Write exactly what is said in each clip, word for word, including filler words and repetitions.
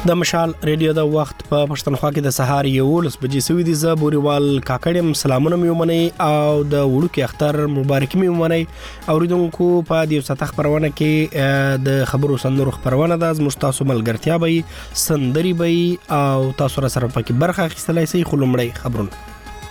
د مشال ریډیو د وخت په پښتونخوا کې د سهار یولس بجې سوي دي. زه بوريوال کاکړم سلامونه مې ومني او د وړو کې اختر مبارک مې ومني. اوریدونکو په دې ساته خبرونه کې د خبرو سندرو خبرونه د زموږ تاسو ملګرتیا به سندري به او تاسو سره پکې برخه اخیستلای شئ. خلومړی خبرونه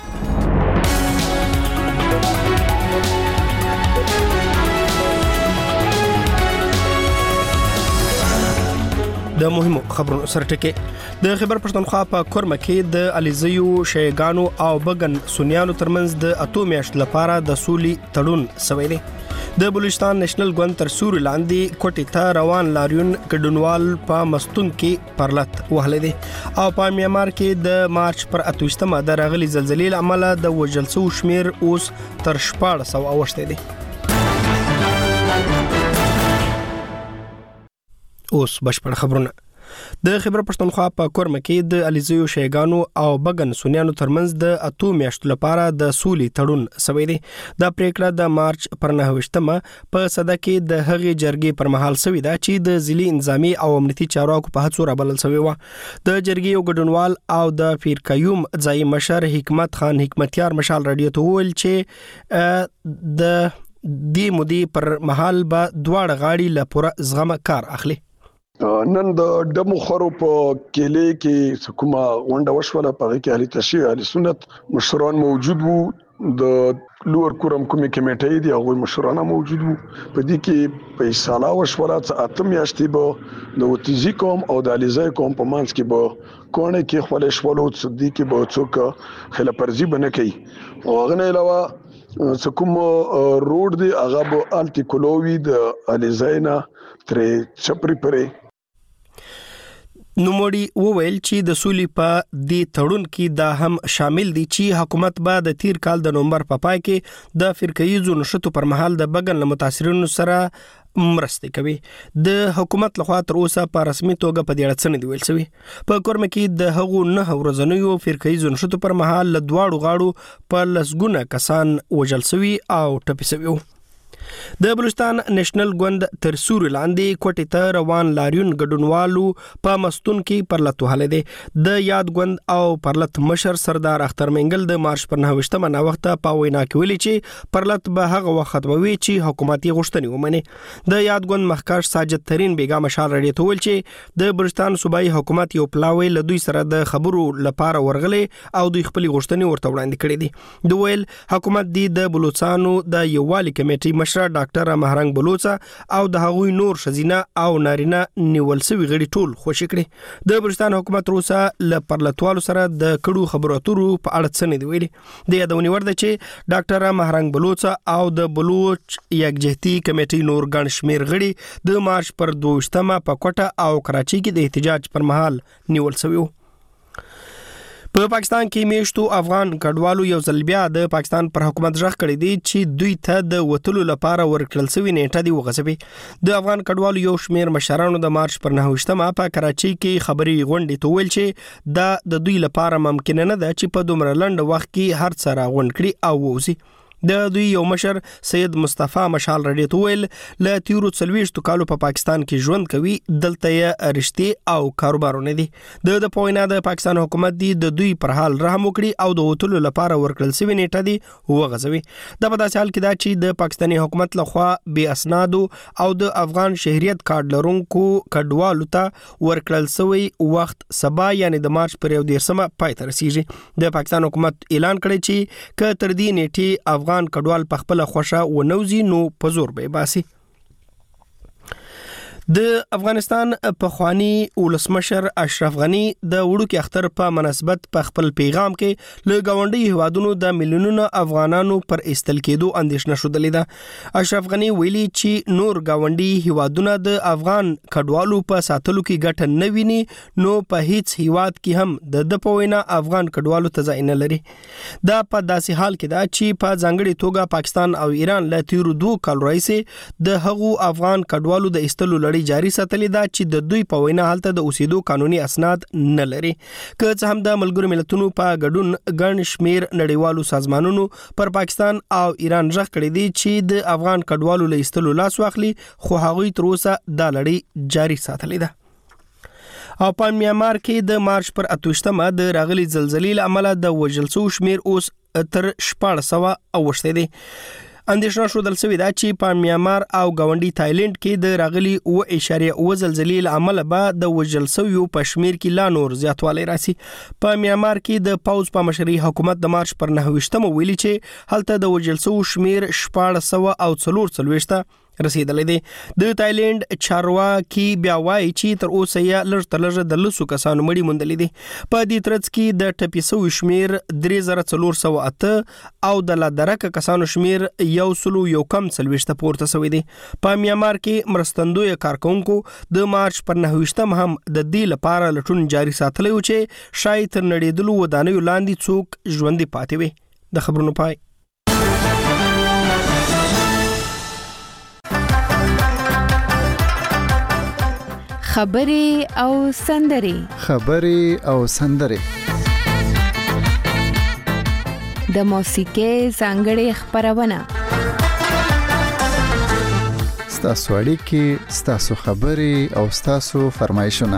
د مهمو خبرونو سرټکي د خبر پښتونخوا په کورمه کې د الیزیو شیګانو او بغن سنیانو ترمنځ د اتو میاشت لپاره د سولي تړون شوی دی. د بلوچستان نېشنل ګوند تر سوري لاندې کوټې ته روان لاریون کډونوال په مستون کې پرلط وهلې دي او په میامار کې د مارچ پر اتوشتمه د راغلي زلزلې عمله د وژل شو شمیر اوس تر شپږ سوه اوښتی دی. اوس بشپړ خبرونه. د خبر پښتونخوا په کورمه کې د الیزیو شیګانو او بغن سنیانو ترمنځ د اتو میاشتو لپاره د سولي تړون شوی دی. دا پریکړه د مارچ پر نهویشتمه په صده کې د هغې جرګې پر مهال شوی دا چې د ضلعي انضامي او امنیتي چارواکو په هڅو رابلل شوی و. د جرګې یو ګډونوال او د پیرکیوم ځای مشر حکمت خان حکمتیار مشال رادیو ته وویل چې د دې مودې پر مهال به دواړه غاړي له پوره زغمه کار اخلي. نن د دمو خرو په کېلې کې کومه غونډه وشوله په هغه کې علي تشیع علي سنت مشران موجود وو. د لوړ کورم کومې کمیټې دي هغه مشران موجود وو. په دې کې په سالا وشوله چې اته میاشتې به د وتیزي قوم او د الیزای قوم په منځ کې به کونه کې خپل شولو صدیق کې به څوک خلافرزي بنه کوي او هغه نه علاوه سکوم روډ دی هغه به الټي کولوي د الیزاینا ترې چپری پرې. نوموړي وویل چې د سولي په دې تړون کې دا هم شامل دي چې حکومت به د تیر کال د نومبر په پای کې د فرقه‌یزو نشټو پر مهال د بغن له متاثرینو سره مرسته کوي. د حکومت لخوا تر اوسه په رسمي توګه په دې اړه څه نه دی ویل شوی. په کورمه کې د هغو نه ورځنیو فرقه‌یزو نشټو پر مهال له دواړو غاړو په لسګونه کسان وژل شوي او ټپي شوي. د بلوچستان نېشنل ګوند تر سوري لاندې کوټې ته روان لاریون ګډونوالو په مستون کې پرلط وهلی دی. د یاد ګوند او پرلط مشر سردار اختر منګل د مارچ پر نهویشتمه ناوخته په وینا کې ویلي چې پرلط به هغه وخت ختموي چې حکومت یې غوښتنې ومني. د یاد ګوند مخکښ ساجد ترین بیګا مشال رډي ته ویل چې د بلوچستان صوبایي حکومت یو پلاوی له دوی سره د خبرو لپاره ورغلي او دوی خپل غوښتنې ورته وړاندې کړې دي. دوی ویل حکومت دی د بلوچستانو د یووالي کمیټې مشر ډاکټر مهرنګ بلوچا او د هغوی نور شزینه او نارینه نیول سوي غړي ټول خوشی کړي. د بلوچستان حکومت روسا ل پرلطوالو سره د کډو خبرو اترو په اړه څه نه دی ویلي. د یادونې ور ده چې ډاکټر مهرنګ بلوچا او د بلوچ یکجهتي کمیټې نور ګڼ شمیر غړي د مارچ پر دوشتمه په کوټه او کراچي کې د احتجاج پر مهال نیول شوي وو. په پاکستان کې میشتو افغان کډوالو یو ځل بیا د پاکستان پر حکومت ژغ کړی دی چې دوی ته د وټلو لپاره ورکړل شوی نیټه دی وغځوي. د افغان کډوالو یو شمیر مشرانو د مارچ پر نهویشتمه په کراچي کې خبري غونډې ته ویل چې دا د دوی لپاره ممکن نه ده چې په دومره لنډ وخت کې هر څه راغونډ کړي او ووزي. د دوی یو مشر سید مصطفی مشال رډي ته ویل ل تیرو څلويشتو کالو په پاکستان کې ژوند کوي دلته یې رشتي او کاروبارونه دي. د د پوینا د پاکستان حکومت دی د دوی پر حال رحم وکړي او د وټلو لپاره ورکړل شوی نیټه دی وغځوي. د په داسې حال کې دا چې د پاکستاني حکومت لخوا بې اسنادو او د افغان شهريت کارت لرونکو کډوالو ته ورکړل شوی وخت سبا یعنی د مارچ پر یو دیرشمه پای ته رسیږي. د پاکستان حکومت اعلان کړی چې ک تر دې نیټه افغان کډوال په خپل خوښه و نوځي نو په زور به باسي. د افغانستان پخوانی ولسمشر اشرف غنی د وړوکی اختر په مناسبت په خپل پیغام کې له گاونډي هیوادونو د میلیونونو افغانانو پر استل کېدو اندېښنه شودلې ده. اشرف غنی ویلي چې نور گاونډي هیوادونه د افغان کډوالو په ساتلو کې ګټه نه ویني نو په هیڅ هیواد کې هم د د پوینا افغان کډوالو ته ځای نه لري. دا په داسې حال کې ده چې په ځانګړي توګه پاکستان او ایران له تیرو دوه کال راځي د هغو افغان کډوالو د استلو لړۍ جاری ساتلې ده چې د دوی په وینا حالت د اوسېدو قانوني اسناد نه لري. که څه هم د ملګرو ملتونو په ګډون ګڼ شمیر نړیوالو سازمانونو پر پاکستان او ایران ژغ کړی دی چې د افغان کډوالو له ایستلو لاس واخلي خو هغوی تر اوسه دا لړۍ جاری ساتلې ده. او په میانمار کې د مارچ پر اتوشتمه د راغلي زلزلې له امله د وژل شوو شمیر اوس تر شپږ سوه اوښتی دی. اندېښنه ښودل شوې ده چې په میانمار او ګاونډي تایلند کې د راغلي اوه اعشاریه اوه زلزلې له امله به د وژل شویو په شمیر کې لا نور زیاتوالی راسي. په میانمار کې د پوځ په مشرۍ حکومت د مارچ پر نهه ویشتمه ویلي چې هلته د وژل شوو شمیر شپږ سوه او څلور څلوېښت رسیدلی دی. د تایلند چارواکي بیا وایي چې تر اوسه یې لږ تر لږه د لسو کسانو مړي موندلي دي. په دې ترڅ کې د ټپي شویو شمیر درې زره څلور سوه اته او د لا درکه کسانو شمیر یو سلو یو کم څلوېښت پورته شوی دی. په میانمار کې مرستندویه کارکونکو د مارچ پر نهه ویشتم هم د دې لپاره لټون جاري ساتلی و چې شاید تر نړېدلو ودانیو لاندې څوک ژوندي پاتې وي. د خبرونو پای. خبرې او سندرې خبرې او سندرې د موسیقۍ ځانګړې خپرونه ستاسو اړیکې ستاسو خبرې او ستاسو فرمایشونه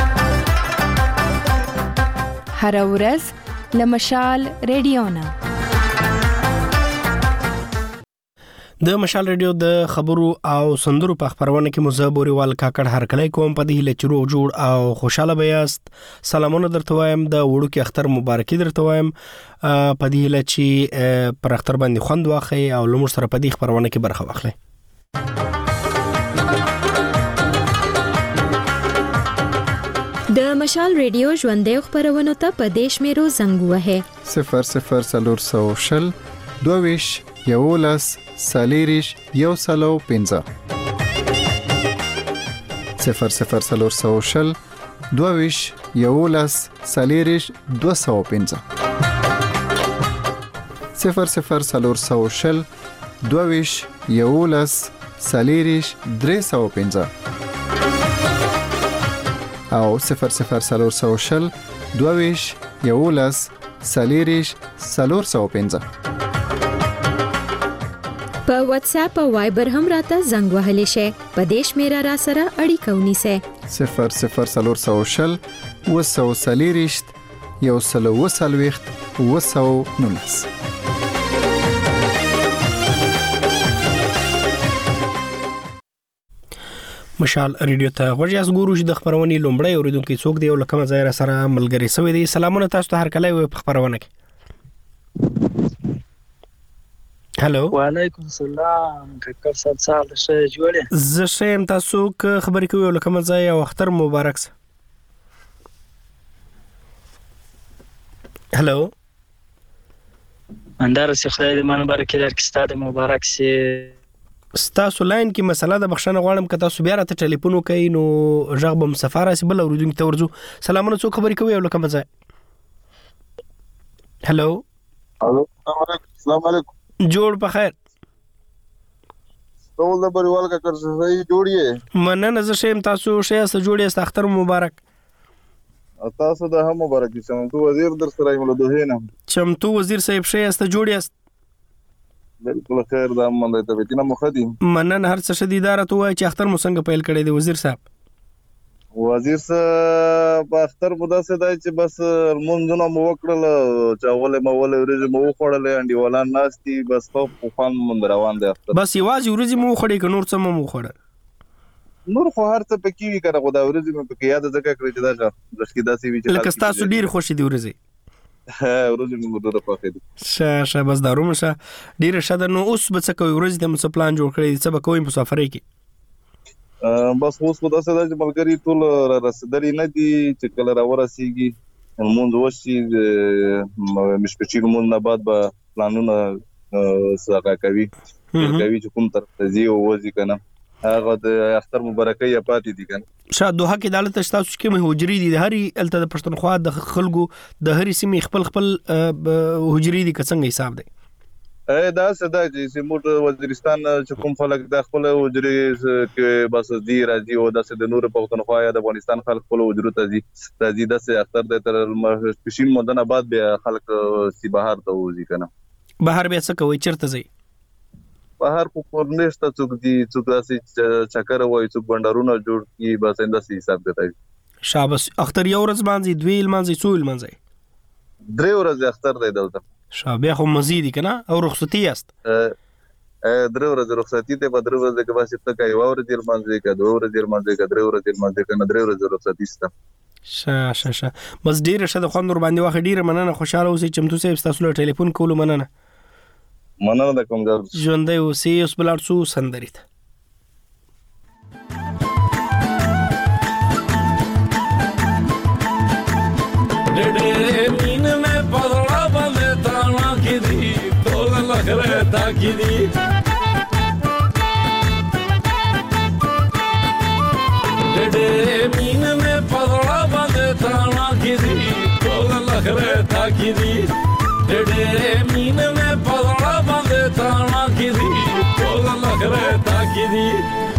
هر ورځ له مشال ریډیو نه. د مشال ریډیو د خبرو او سندرو په خبرونه کې مزبوريوال کاکړ هر کله کوم په دې لچرو جوړ او خوشاله بیاست. سلامونه درته وایم، د وړو کې اختر مبارکي درته وایم. په دې لچی پر اختر باندې خوند واخی او لمر سره په دې خبرونه کې برخه واخلئ. د مشال ریډیو ژوندې خبرونه ته په دیش میرو زنګ وهه صفر صفر سلور سو شل دوویش یولس سالیریش یو سلو پنځه صفر صفر سلور سو شل دوویش یولس سالیریش دو سو پنځه صفر صفر سلور سو شل دوویش یولس سالیریش درې سو پنځه او صفر صفر سلور سو شل دوویش یولس سالیریش سلور سو پنځه. په واتس اپ او وایبر هم راته زنګ وهلی شي. په دیش میرا را سره اړیکه ونیسه صفر صفر سلور سو شل وسو سالیریشت یو سلو وسلويخت وسو نونس. مشال ریډیو ته غوړیاس ګورو چې د خبرونې لومړی اوریدونکو څوک دی او لکه مزایره سره ملګری سوی دی. سلامونه تاسو ته هر کله وي په خبرونه کې. هلو وعلیکم السلام کاکړ صاحب سال شه جوړه زه شم تاسو که خبرې کوي لکه مزای او اختر مبارک سه. هلو اندار سي خدای دې مان مبارک درکې ستاسو مبارک سي. ستاسو لاین کې مسله د بخښنه غواړم که تاسو بیا راته ټلیفون وکړئ نو غږ به مسافر راسي بل اوریدونکو ته ورځو. سلامونه څوک خبرې کوي لکه مزای. هلو الو السلام علیکم. جوړ په خیر. ټول د بریوال کا کر صحیح جوړیه مننه زه شم تاسو شه است جوړی است اختر مبارک. تاسو د هم مبارک شه. تو وزیر در سره یم له دوه نه چمتو وزیر صاحب شه است جوړی است. بالکل خیر دا مونږ ته وتینه مخدي مننه هر څه شدیدار ته وای چې اختر مو څنګه پیل کړی دی وزیر صاحب. وزیر صاحب په اختر مده سه دای چې بس مونږ نو مو وکړل چاول مو ول ورځ مو خوړل انډي ولان ناشتي بس په فان مونږ روان دي اختر. بس یوازې ورځ مو خوړی ک نور څه مو خوړل. نور خو هر څه پکې وی کړه خدای ورځ مې پکې یاد ځکه کړی چې دا لښکې داسې وی چې لکه تاسو ډیر خوشی دی ورځ. ها ورځ مې ډوره پخې دي. شه شه بس داروم شه ډیر شاده نو اوس به څه کوي ورځ د مس پلان جوړ کړی څه به کوی مسافرې کې. بس اوس په داسې د ملګری ټول رسیدلی نه دي چې کله را ورسیږي مونږ وشي مشپچیل مونږ نه بعد به پلانونه سره کوي کوي چې کوم تر ځي او وځي کنه هغه د اختر مبارکي پاتې دي کنه. شاید دوه کې دالت تاسو کې مه حجري دي هري الته د پښتونخوا د خلکو د هري سیمې خپل خپل حجري دي څنګه حساب دی. اې دا سدا چې سیموت وزیرستان چې کوم خلک د خپل وجري کې بس دی راځي او د نور پښتونخوا یا د افغانستان خلک خپل وجرو ته دي راځي د سه اختر د تر سپیشل مدن بعد به خلک سی بهر ته وځي کنه. بهر به څه کوي چرته ځي بهر په پرنيشته څوک دي څوک داسې چکر وای څوک بندرونه جوړ کی بس انداسي حساب دی. شابس اختر یو ورځ باندې دوی لمانځي څو لمانځي درې ورځې اختر دی دلته شابه خو مزيدي کنه او رخصتي است درې ورځې رخصتي ته په درې ورځې کې بس ته کوي او ورځې لمانځي کا دوه ورځې لمانځي کا درې ورځې لمانځي کنه درې ورځې رخصتي سته شا شا شا بس ډیر شه د خوندور باندې واخ ډیر مننه خوشاله اوسې چمتو سه تاسو له ټلیفون کولو مننه مننه د کوم ځای ژوندې اوسې اوس بلار څو سندریت ډېرې مين مې پدړه باندې تانا کې دي ټول لخره تا کې دي ډېرې مين مې پدړه باندې تانا کې دي ټول لخره تا کې دي ډېرې مين مې پدړه باندې تانا کې دي ټول لخره تا کې دي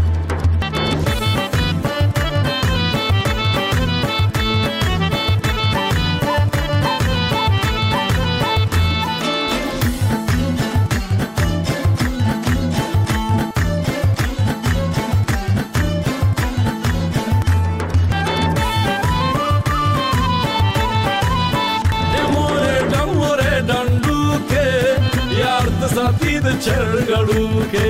साथी द चढ़गड़ू के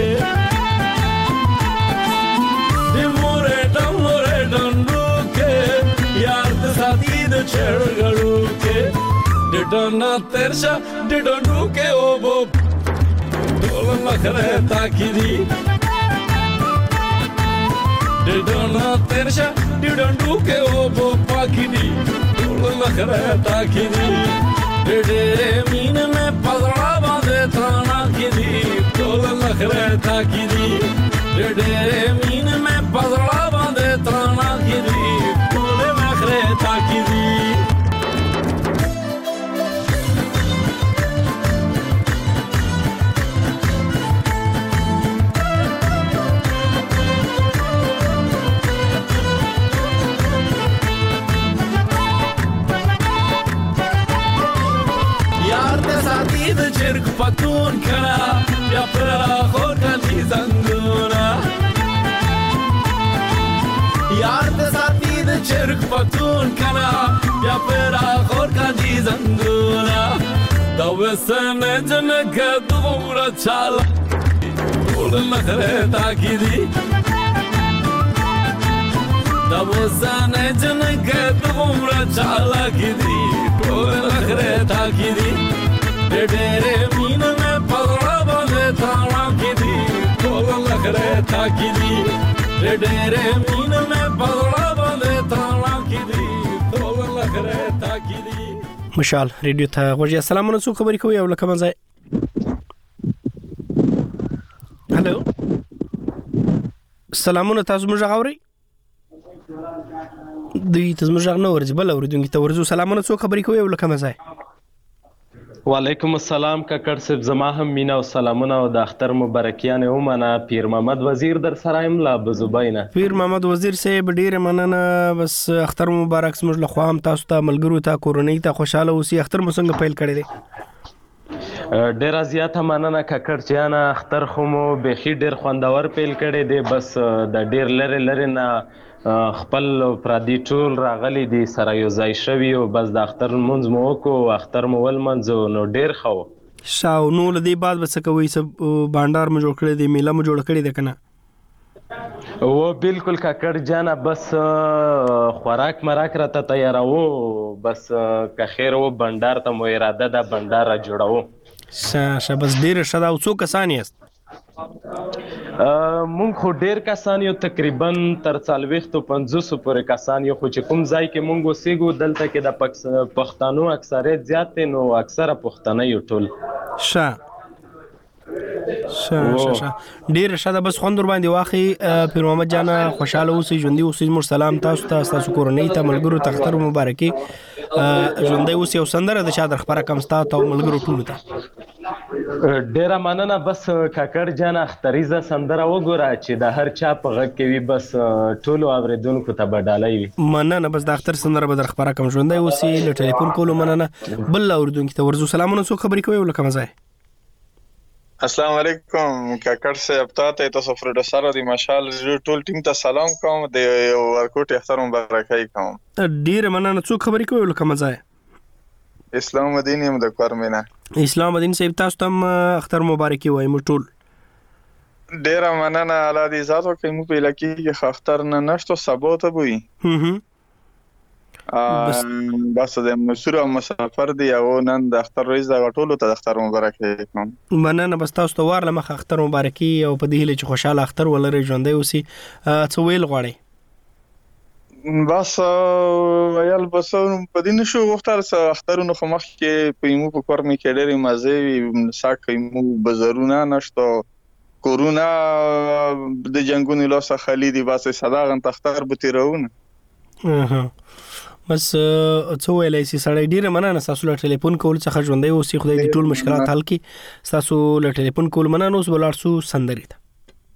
दे मोरे डमोरे डंडू के यार द साथी द चढ़गड़ू के दे डना तेरशा दे डंडू के ओ बो डोल लखरे ताकिरी दे डना तेरशा दे डंडू के ओ बो पाकिरी डोल लखरे ताकिरी दे दे मीन में पगड़ा बांधे थाना की दी टोल लखरे था की दी दे दे मीन में पगड़ा बांधे थाना की दी टोल लखरे था की दी چرک پتون کنا یا پرا خور کلی زنگونا یار د ساتي د چرک پتون کنا یا پرا خور کلی زنگونا دا وسن جنګ دومره چاله ټول لخره تاکي دي دا وسن جنګ دومره چاله کی دي ټول لخره تاکي دي ډېرې مين مې پغړه باندې تانا کې دي ټول لخره تا کې دي ډېرې مين مې پغړه باندې تانا کې دي ټول لخره تا کې دي مشال ریډیو ته غوږی السلام علیکم خبرې کوي او لکه منځه هالو سلامونه تاسو موږ غوړی دوی تاسو موږ نه ورځ بل اوریدونکو ته ورزو سلامونه څو خبرې کوي او لکه منځه وعلیکم السلام کاکړ صاحب زما هم مینا او سلامونه او د اختر مبارکیانه ومنه پیر محمد وزیر در سره ام لا بزبینا پیر محمد وزیر صاحب ډیر مننه بس اختر مبارک سمج له خوام تاسو ته ملګرو ته کورونی ته خوشاله اوسئ اختر مو څنګه پیل کړی دی ډیر زیاته مننه کاکړ چانا اختر خو مو بخي ډیر خوندور پیل کړی دی بس د ډیر لری لری نه خپل پردي ټول راغلي دي سره یو ځای شوی او بس د اختر منځ مو کو اختر مو ول منځ نو ډیر خو شاو نو لدی بعد بس کوي سب بانډار مو جوړ کړی دی میله مو جوړ کړی دی کنه او بالکل کاکړ جانا بس خوراک مراک راته تیارو بس که خیر و بانډار ته مو اراده ده بانډار جوړاو شه بس ډیر شدا او څو کسان یاست مونږ خو ډیر کسان یو تقریبا تر څلوېښت پنځوس پورې کسان یو خو چې کوم ځای کې مونږ اوسېږو دلته کې د پښتنو اکثریت زیات دی نو اکثره پښتانه یو ټول شه شه شه ډیر شاده بس خوندور باندې واخی پیر محمد جانا خوشاله اوسئ ژوندۍ اوسئ مر سلام تاسو ته تاسو کورنۍ ته ملګرو ته اختر مبارکي ژوندۍ اوسئ او سندره د شادر خبره کم ستاسو ته ملګرو ټول ته ډیر مننه بس کاکړ جان اختریزه سندره وګوره چې د هر چا په غږ کې وي بس ټولو اوریدونکو ته بدالای وي مننه بس د اختر سندره به در خبره کم ژوندۍ اوسئ له ټلیفون کولو مننه بل اوریدونکو ته ورزو سلامونه څو خبرې کوي ولکه مزه السلام علیکم کاکړ صاحب، تاسو تاسو پروډوسر دی مشال ټول ټیم ته سلام کوم، د ورکوټ اختر مبارکي کوم. ډیر مننه. څو خبرې کوي لکه مزه اسلام مدین یم د کورمینا. اسلام مدین صاحب تاسو ته اختر مبارکي وایم ټول. ډیر مننه الله دې زاتو کې مو په لکی کې اختر نه نشته سبا ته وي. هم بس بس د مسور او مسافر دی او نن د اختر ورځ د غټولو ته اختر مبارکي کوم. مننه. بس تاسو ته وارله مخ اختر مبارکي او په دې هله چې خوشاله اختر ولري ژوندۍ اوسي. څه ویل غواړي؟ بس ویل بس په دې نشو وختار سره اخترونو خو مخ کې په یمو په کور مې کې ډېرې مزه ساکه یمو بازارونه نشته، کورونا د جنگونو لاسه خلیدي بس صداغن تختار بتیرون. اها بس څه ویلای سي سړی. ډیره مننه تاسو له ټلیفون کول څخه ژوندۍ اوسې، خدای دې ټول مشکلات حل کړي. تاسو له ټلیفون کول مننه. اوس بلار سو سندري ته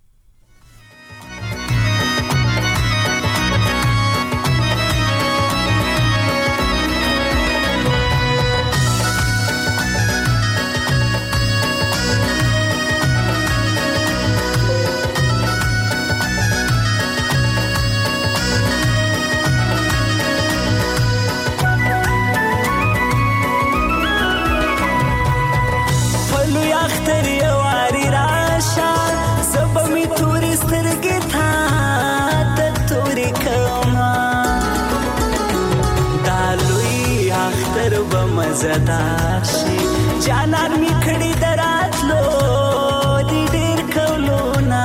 مزدار شي جانان می کړي دراتلو دې ډېر کولونا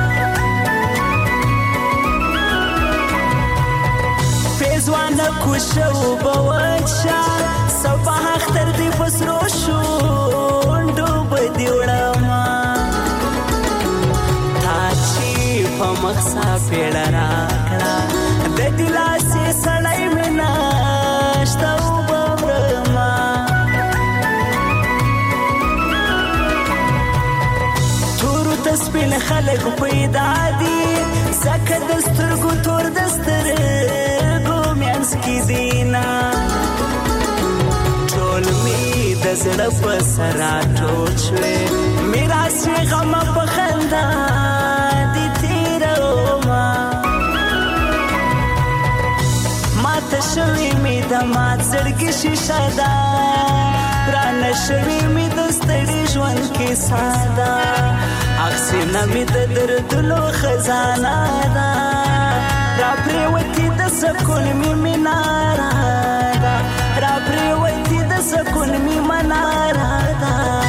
فیزوان کوشو بوچا صبح اختر دې پسرو شو ډوب دی وړما تا چې په مخسا پیړه راکړه د دلاسې سړی منا شتو سپین خلق پیدا دي زکه دسترګو تور دسترګو میانس کی دینا ټول می د زړه په سرا ټوچوي میرا سی غم په خندا دي تیرو ما ما تشوي می د ما زړګي شیشه دا پران شوي می د ستړي ژوند کې ساده اکسینا می د دردلو خزانه دا را پریوتی د سکون می منارا دا را پریوتی د سکون می منارا دا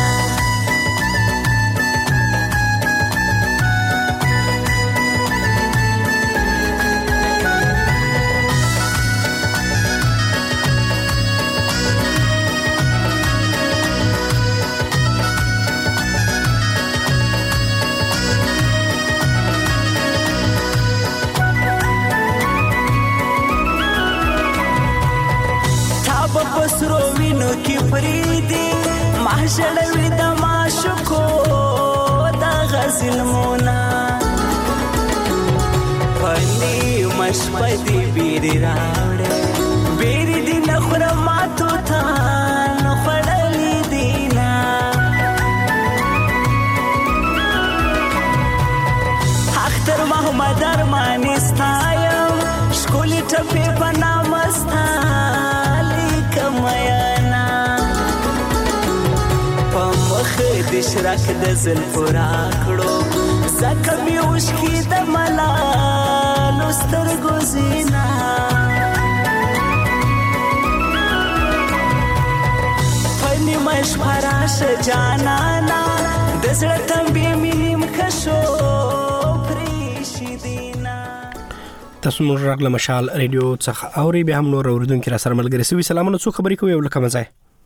سرو وینو کی فریدی محشړوي د ماشکو د غزل مونا پنی مشپدی بیری راوړې بیری دی نخره ماتو تا نخړلې دینا اختر محمد ارمانی ستایم شکولی ټپې بنا مستا کمیانا پمخ د شرک د زلفورا کړو زکه بیوش کی د ملالو سترګو زینا فنی مش فراش جانانا د زړه تمبې مینم کښو پریشي دینا. تاسو نور راغله مشال ریډیو څخه اوري به هم نور اوریدونکو را سره ملګری سوي. سلامونه. څو خبرې کوي ولکه مزه.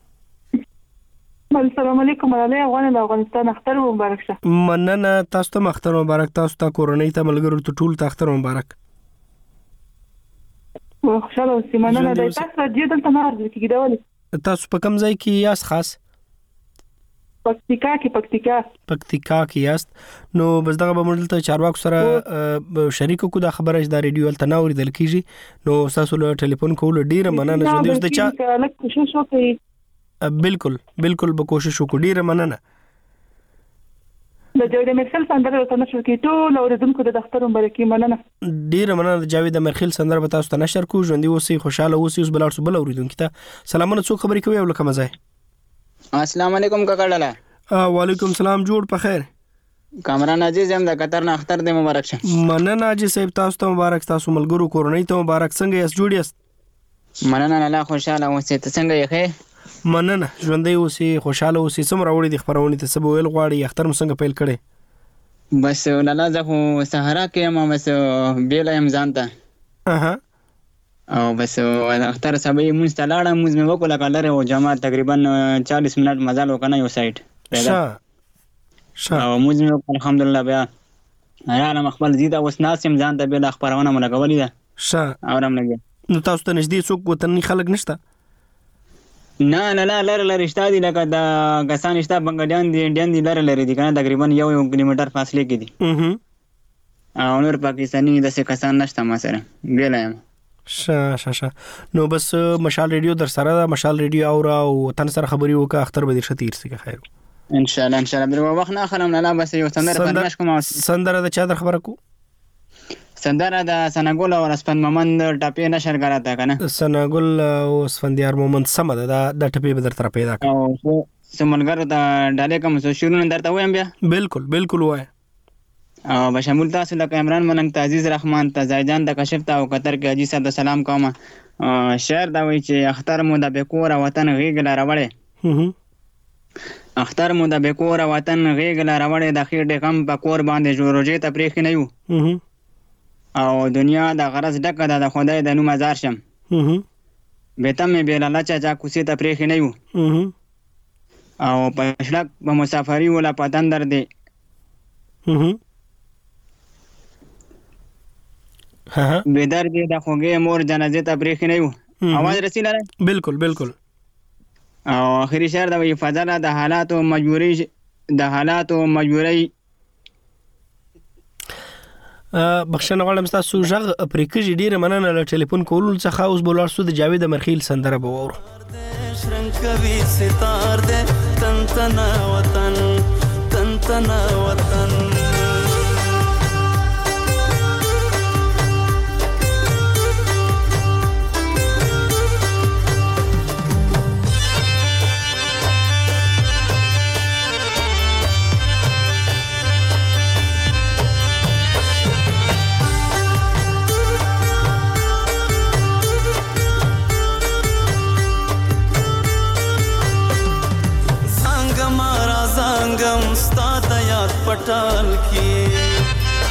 السلام علیکم علی افغان افغانستان اختر مبارک شه. مننه. تاسو ته اختر مبارک. تاسو ته کورنۍ ته ملګرو ته ټول ته اختر مبارک. خوشاله اوسئ. مننه. د تاسو راډیو دلته نه ورځي کېږي دا ولې تاسو په کوم ځای کې یاست خاص؟ پکتیکا کې پکتیکا پکتیکا کې یاست. نو بس دغه به موږ ته چارواکو سره شریک کو دا خبره چې دا ریډیو تل نه اوریدل کیږي. نو تاسو له ټلیفون کول ډیره مننه. زه د چا کوشش وکړئ. بالکل بالکل به کوشش وکړو. ډیره مننه. د جاوید مرخیل سندره ته نشر کی ټول اوریدونکو د دفتر مبارکي مننه. ډیر مننه. د جاوید مرخیل سندره به تاسو ته نشر کو. ژوندۍ اوسئ، خوشاله اوسئ. اوس بلار سو بل اوریدونکو ته سلامونه. څوک خبرې کوي او لکه مزه؟ السلام علیکم کاکا لالا. وعلیکم السلام. جوړ په خیر. کامران عزیز هم د قطر نه اختر دې مبارک شه. مننه حاجی صاحب، تاسو ته مبارک، تاسو ملګرو کورنۍ ته مبارک. څنګه یاست؟ جوړ یاست؟ مننه لالا، خوشاله اوسئ. ته څنګه یې؟ ښه مننه. ژوندۍ اوسئ، خوشاله اوسئ. څومره وړي د خبرونې ته څه ویل غواړي؟ اختر مو څنګه پیل کړی؟ بس لالا زه خو سهارا کې یم، بس بیله یم ځان ته. اها او بس اختر سبا مونږ ته لاړم، مونږ مې وکړه کلر او جماعت تقریبا چالیس منټ مزل وکنه یو سایډ ښه ښه او مونږ مې الحمدلله بیا راغلم خپل ځای ته. اوس ناست یم، ځان ته بېله خپرونه مو لګولې ده. ښه اورم لګیا. نو تاسو ته نږدې څوک وطني خلک نشته؟ نه نه نه لرې لرې شته دي، لکه د کسان شته بنګالیان دي، انډیان دي، لرې لرې دي که نه تقریبا یو یو کیلومیټر فاصلې کې دي. او نور پاکستاني داسې کسان نشته ما سره، بېله یم. ښه ښه ښه. نو بس مشال ریډیو در سره ده، مشال ریډیو اوره او وطن سره خبرې وکړه. اختر به دې ښه تېر شي که خیر ان شاء الله. ان شاء الله بل وخت نه اخلم لالا، بس یو سندره فرمایش کوم. سندره د چا در خبره کو؟ سندره د سناګل او اسفند مومند ټاپې نشر غراته کنه. سناګل او اسفندیار مومند سم ده، د ټاپې به در تر پیدا او سملګر د ډالې کوم څه شروع نه درته وایم بیا. بالکل بالکل وای. او بشمول تاسو لکه عمران ملنګ ته، عزیز رحمان ته، زیدان ته، کشف ته او قطر کې حاجی صاحب ته سلام کوم. شعر دا وایي چې اختر مو د بیکور وطن غیږ لا راوړې، اختر مو د بیکور وطن غیږ لا راوړې، د خېټې غم په کور باندې جوړوجې ته پرېښې نه یو، او دنیا د غرض ډکه ده د خدای د نوم ازار شم، بیته مې بې له لچه چا کوڅې ته پرېښې نه یو، او په شړک په مسافري وله په تندر دی بیدر دی د خوږې مور جنازې ته پرېښې نه یو. اواز رسي لرئ؟ بالکل بالکل. او آخري شعر دا وایي فضله د حالاتو مجبوري د حالاتو مجبوري. بخښنه غواړم ستاسو غږ پرې کېږي، ډېره مننه له ټلیفون کولو څخه. اوس به ولاړ سو د جاوید مرخیل سندره به واورو. شرنګ کوي ستار دې تن تنا وطن تن تنا وطن. پټال کې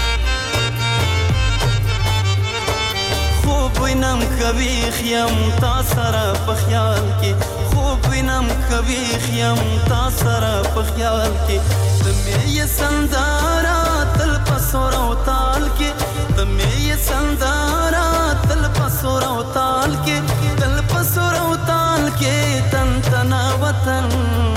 خوب وینم کوي خیم تا سره په خیال کې، خوب وینم کوي خیم تا سره په خیال کې، تمه یې سندارا تل پسور او تال کې، تمه یې سندارا تل پسور او تال کې، تل پسور او تال کې تن تنا وطن.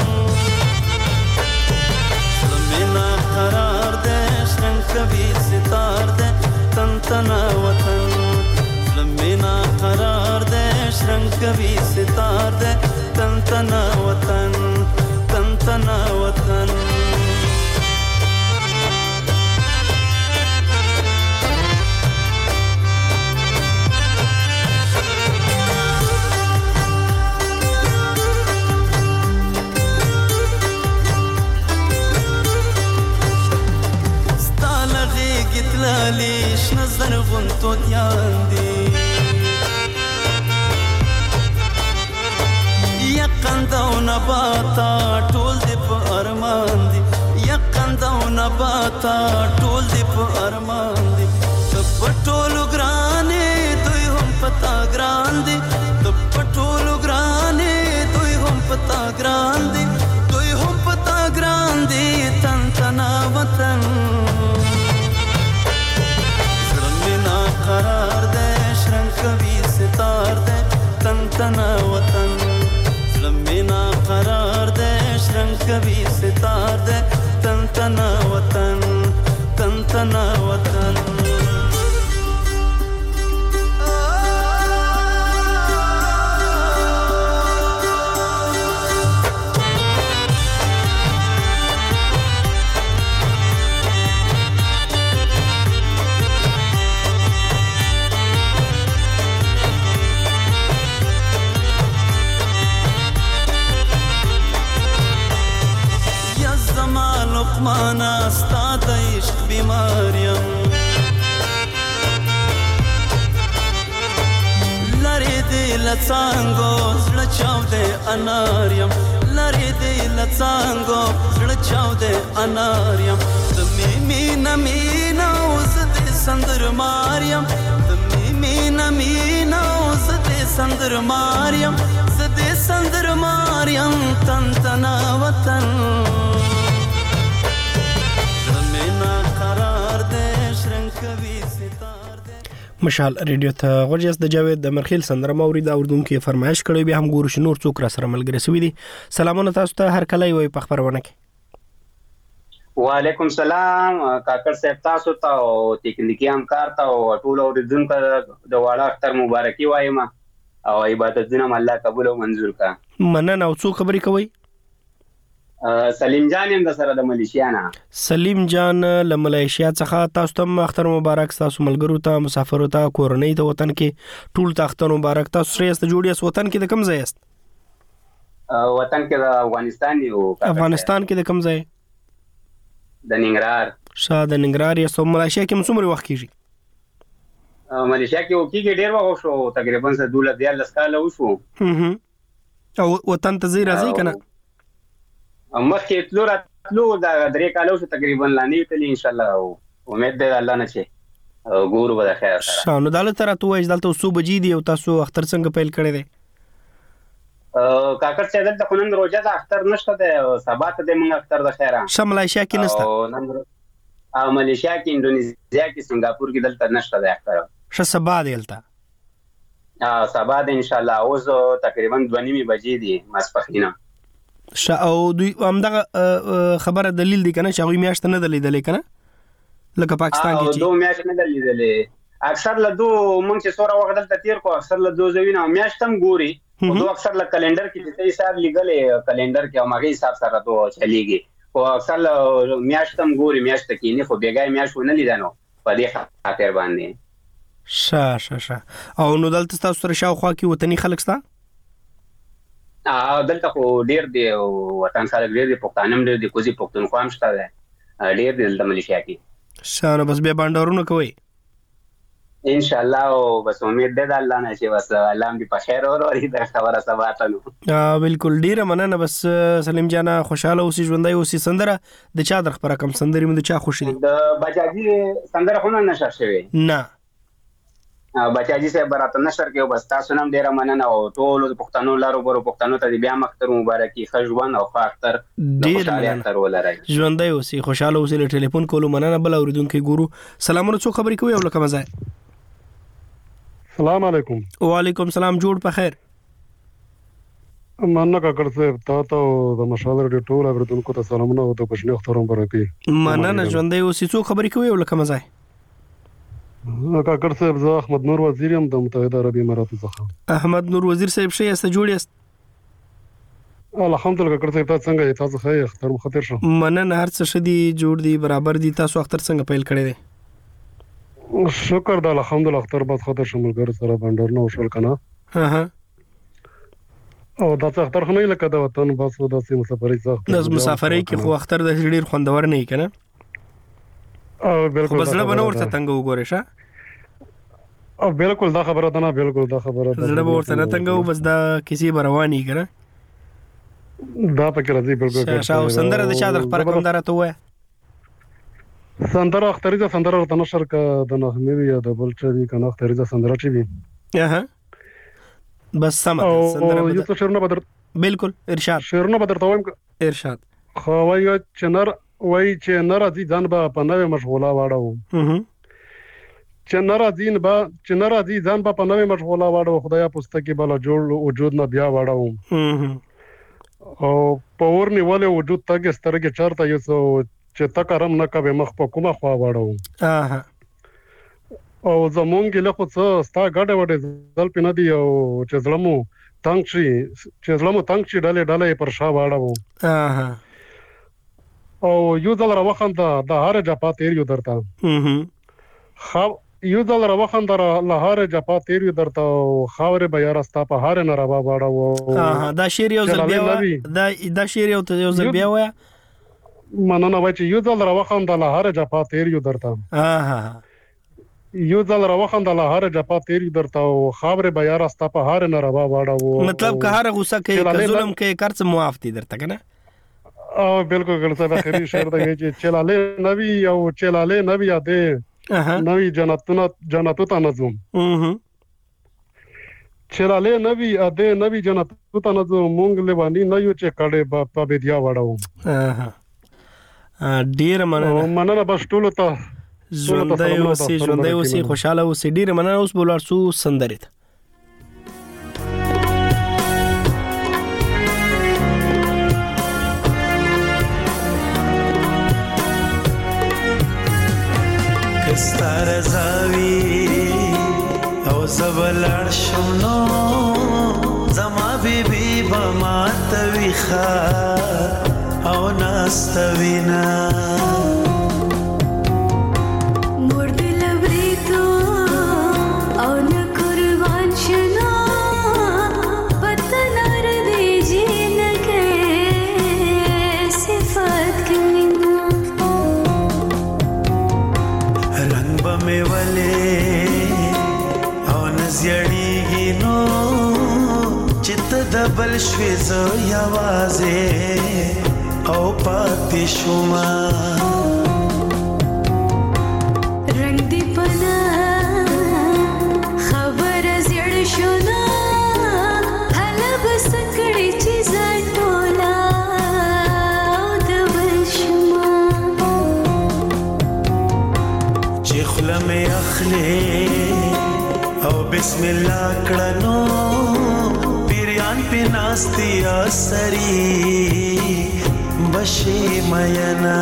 قرار دے شرنگ کبھی ستار دے تن تنا وطن، لمینا قرار دے شرنگ کبھی ستار دے تن تنا وطن تن تنا وطن. لیش نظر غنتو دیان دی یقند او نباتا ټول دی په ارمان دی، یقند او نباتا ټول دی په ارمان دی، په ټولو ګرانې دوی هم پتا ګران دی، په ټولو ګرانې دوی هم پتا ګران دی، دوی هم پتا ګران دی تن تنا وطن. قرار دے شرنگ کبھی ستار دے تن تنا وطن، لمینا قرار دے شرنگ کبھی ستار دے تن تنا وطن تن تنا وطن. د عشق بیماریم لری دی لڅانګو زړه چاو دی اناریم لری دی لڅانګو زړه چاو دی اناریم د می مینا مینا اوس دې سندر ماریم د می مینا مینا اوس دې سندر ماریم زدې سندر ماریم تن تنا وطن زمینا قرار دې شرنکوي ستار دې مشال ریډیو ته غوړجس د جاوید د مرخیل سندره مورید اوردونکو فرمایش کړی به هم ګورو چې نور څوک را سره ملګری سوي دي. سلامونه تاسو ته هر کله وي په خبرونه کې. وعلیکم سلام کاکړ صاحب تاسو ته او تکنیکی همکار ته او ټول اوریدونکو د واړه اختر مبارکي وایم او عبادتونه الله قبول او منظور کا. مننه او څو خبرې کوي؟ سلیم جان هم د سره د ملیشیا نه. سلیم جان له ملیشیا څخه تاسو ته اختر مبارک تاسو ملګرو ته مسافرو ته کورنۍ ته وطن کې ټول ته اختر مبارک تاسو سره است جوړیاس وطن کې د کوم ځای است؟ وطن کې د افغانستان یو. افغانستان کې د کوم ځای؟ د ننګرهار. شاه د ننګرهار یا سو ملیشیا کې څومره وخت کیږي؟ ملیشیا کې وکیږي ډیر وخت شو تقریبا څه دوله دیار لسکاله وشو. هم او وطن ته زی راځي کنه؟ مخکې تلو راتلو دا درې کالو شو تقریبا لانی تلی ان شاء الله امید ده الله نه شي ګورو به خیر سره. شانو دالته راتو وای دلته صبح بجې دی او تاسو اختر څنګه پیل کړی دی؟ کاکړ چې دلته خو نن روزه د اختر نشته ده سبا ته د موږ اختر د خیره. شملایشیا کې نشته؟ او ملیشیا کې انډونیزیا کې سنگاپور کې دلته نشته ده اختر. ش سبا دی دلته؟ ا سبا د ان شاء الله اوس تقریبا دوه نیمه بجې دي ماسپخینه. ش او دوی همدغه خبره دلیل دی کنه چې هغه میاشت نه دلیدلې کنه لکه پاکستان کې چې دوه میاشت نه دلیدلې اکثر له دوه مونږ چې سوره وخت دلته تیر کو اکثر له دوه زوینه میاشت هم ګوري او دوه اکثر له کلندر کې چې حساب لګلې کلندر کې هغه حساب سره دوه چلیږي او اکثر له میاشت هم ګوري میاشت کې نه خو بیګای میاشت نه لیدانو په دې خاطر باندې. شا شا شا او نو دلته تاسو سره شاوخوا کې وطني خلک ستا؟ ا دلته خو ډیر دی وطن خلک ډیر دی پښتانم ډیر دی کوزي پښتونخوا هم شته ډیر دی دلته ملیشیا کې. شانو بس بیا باندورونه کوي ان شاء الله او بس امید ده الله نه شي بس الله دې په خیر اور اور دې خبره سباتلو. ا بالکل ډیر مننه بس سلیم جان خوشاله اوسې ژوندۍ اوسې سندره د چا در خبره کم سندري مې د چا خوشي دي؟ د بچاجي سندره خو نه نشر شوی نه بچاجي صاحب براته نشر کې بس تاسو نام ډیر مننه او ټول پښتنو لارو برو پښتنو ته بیا مختر مبارکي خجوان او فاختر ډیر مننه ولرای ژوندۍ اوسې خوشاله اوسې له ټلیفون کولو مننه بل اوریدونکو ګورو. سلامونه څو خبرې کوي او لکه مزه؟ السلام علیکم. وعلیکم السلام جوړ په خیر. مننه کاکړ صاحب تا ته د مشال ریډیو ټول اوریدونکو ته سلامونه او د پښنی اخترم برکې. مننه ژوندۍ اوسې څو خبرې کوي او لکه مزه؟ کاکړ صاحب زه احمد نور وزیر یم د متحده عربی اماراتو څخه. احمد نور وزیر صاحب شه است جوړ است؟ الحمدلله کاکړ صاحب تاسو څنګه تاسو ښه اختر مو خطر شو؟ مننه هر څه شدي جوړ دي برابر دي. تاسو اختر څنګه پیل کړی دی؟ شکر د الحمدلله اختر بعد خطر شمول ګر سره باندور نو شول کنه. ها ها او دا اختر خو نه لکه د وطن بس د سیمه مسافرۍ څخه د مسافرۍ کې خو اختر د ډیر خوندور نه کنه. او بالکل بس له بنور ته څنګه وګورې شه؟ او بالکل دا خبره ده نه بالکل دا خبره ده زړه ورته نه څنګه بس دا کسی برواني کنه دا پکې راځي بالکل. شاو سندره د چا در پر کوم درته وای؟ سندره اختریزه سندره ورته نشر کا د نحمي یا د بلچوي کنه اختریزه سندره چی وي. اها بس سمه سندره یو څه شعرونه بدر بالکل ارشاد شعرونه بدر ته وایم ارشاد خو وای چې نر وای چې نر دي ځان به په نوې مشغوله واړو چې نر دین با چې نر دي ځان به په نوې مشغوله واړو خدایا پستکی بل جوړ وجود نه بیا واړو او په ورنی ولې وجود تګ سترګې چارته یو چې تکرم نه کوي مخ په کومه خوا واړو. اها او زمونږ له خو څه ستا غډه وډه ځل پنه دی او چې زلمو تنگ شي چې زلمو تنگ شي ډلې ډلې پر شا واړو. اها او یو ځل راوخند د هر جپا تیر یو درته خو یو ځل راوخند له هر جپا تیر یو درته خاور به یار استا په هر نه روا واړو. اها دا شعر یو ځل بیا دا دا شعر یو ځل بیا وای مننه وای چې یو ځل راوخندله هر جفا تیر یو درته ها یو ځل راوخندله هر جفا تیر یو درته او خبره به یار استا په هر نه روا واړو مطلب که هر غوسه کې ظلم کې کرڅ معاف دي درته کنه او بالکل ګل صاحب اخري شعر دی چې چلاله نبی او چلاله نبی یاده نبی جنتونه جنتو ته نظم چلاله نبی اده نبی جنتو ته نظم مونږ لوانی نه یو چې کړه په بيدیا واړو ډیر مننه مننه بس ټول ته ژوندۍ اوسې ژوندۍ اوسې خوشاله اوسې ډیر مننه اوس بولار سو سندره کستار زاوی او زبلړ شونو زما بیبي بما تويخه او ناستوینا دبل شوي زو یوازې او پاتې شوما رنگ دی پنا خبر زړ شونا هله بس کړي چې زټولا دبل شوما چې خلمه اخلي او بسم الله کړنو پناستی آسری بشی مینا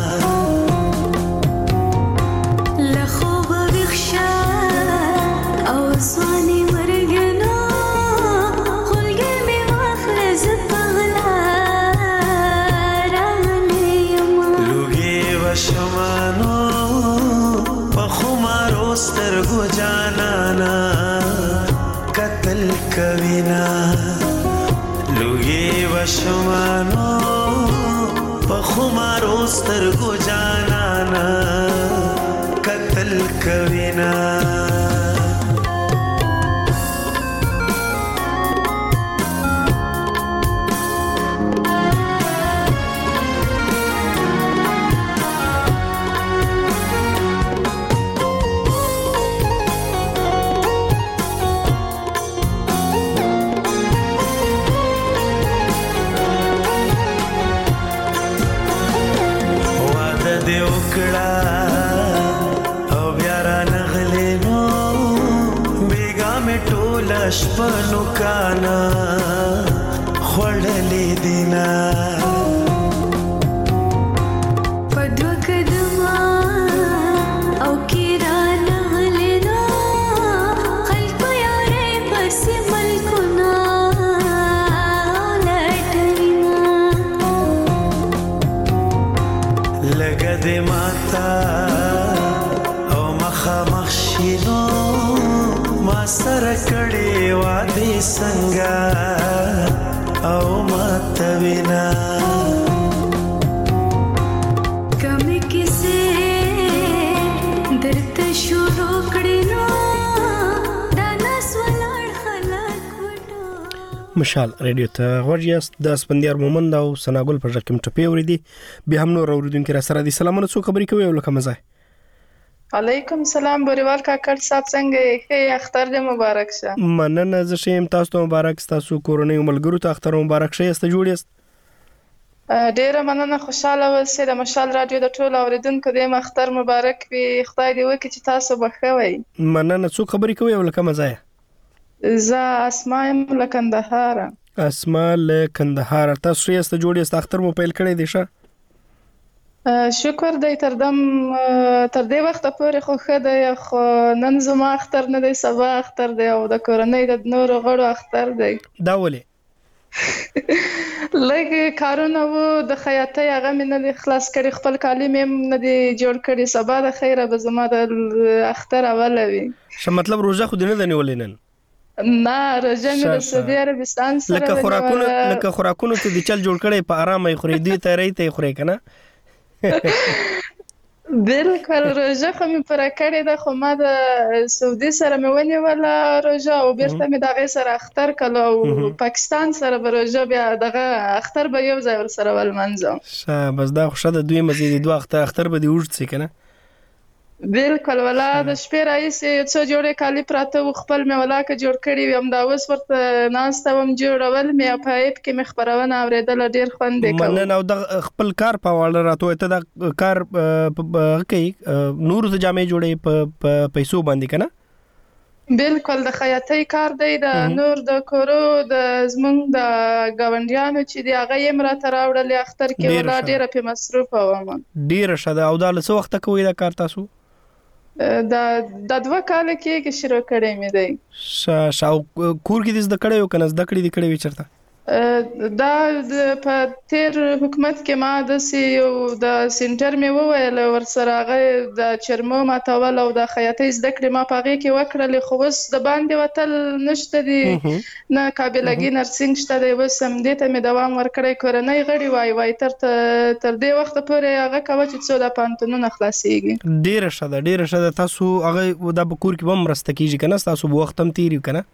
لخوب بخشا او زوانی مرگنا خلگی می واخلز پغلا رانیم لوگی و شمانو پخومارو سترگو جانانا قتل کوینا لوگی و شمانو پخومارو سترگو جانانا قتل کوینا شپنو کانا خوړلې دینا پدو کدما او کیرانا لینا خلق یارې پس ملکنا لټینا لګه دې ماتا او مخه مخشینو ما سره کړي وادي څنګه او ماتوینا کمه کیسه درته شروع کړي نو دا نس ولړ خلک وټو مشال رادیو ته ورجاست د سپندیار مومند او سناګل پر رقم ټپی وریدي به هم نور اوریدونکو را سره دي سلامونه څو خبرې کوي ولکه مزه علیکم سلام بریوال کاکړ صاحب څنګه یې اختر دې مبارک شه مننه زه شیم تاسو ته مبارک تاسو کورنۍ ملګرو ته اختر مبارک شه است جوړیست ډیره مننه خوشاله اوسئ د مشال رادیو د ټولو اوریدونکو دې اختر مبارک وي خدای دې وکړي چې تاسو بخوي مننه څو خبرې کوي ولکه مزه زه اسماء له کندهار اسماء له کندهار تاسو یې است جوړیست اختر مو پیل کړی دی شه شکر دی تر دم تر دې وخت پورې خو خدای خو نن زما اختر نه دی سبا اختر دی او د کورنۍ د نور غړو اختر دی دا ولې لکه کارونه وو د خیاطۍ هغه مې نه خلاص کړي خپل کالي مې نه دی جوړ کړي سبا د خیره به زما د اختر اوله وي څه مطلب روزه خو دې نه نیولې نن نه روزه مې د سعودي عربستان سره لکه خوراکونه لکه خوراکونه ته د چل جوړ کړي په آرامه خوري دي ته ریته خوري کنه بالکل روژه خو مې پوره کړې ده، خو ما د سعودي سره مې ونیوله روژه او بیرته مې د هغې سره اختر کړه او پاکستان سره به روژه بیا دغه اختر به یو ځای ورسره ولمانځم. ښه بس دا خو ښه ده، دوی مزې دي، دوه اختر اختر به دې اوږد سي که نه؟ بالکل ولا د شپې راهیسې یو څو جوړې کالي پراته وو، خپل مې ولاکه جوړ کړي وي، همدا اوس ورته ناسته وم جوړول مې او په ایپ کې مې خپرونه اورېدله، ډېر خوند یې کوو. مننه. او د خپل کار په حواله راته ووایه، ته دا کار کوي نورو ته جامې جوړوي په پیسو باندې که نه؟ بالکل د خیاطۍ کار دی، د نور د کورو د زمونږ د ګاونډیانو چې دي هغه یې م راته راوړلې اختر کې، ولا ډېره پرې مصروفه وم. ډېره ښه ده. او دا له څه وخته کوئ دا کار تاسو؟ دا د دوه کاله کېږي شروع کړی مې دی. ښه ښه. او کور کې دې زده کړی و که نه زده کړې دې کړې وي چېرته؟ دا په تیر حکومت کې ما داسې یو د سینټر مې وویل ورسره هغه د چرمو ماتول او د خیاطۍ زده کړې ما په هغې کې وکړلې، خو اوس د باندې وتل نشته دي، نه قابلګي نرسنګ شته دی، اوس همدې ته مې دوام ورکړی. کورنۍ غړي وایي وایي تر تر دې وخته پورې هغه کوه چې څو دا پوهنتونونه خلاصېږي. ډېره ښه ده، ډېره ښه ده. تاسو هغه دا په کور کې به هم مرسته کېږي که نه؟ ستاسو به وخت هم تېر وي که نه؟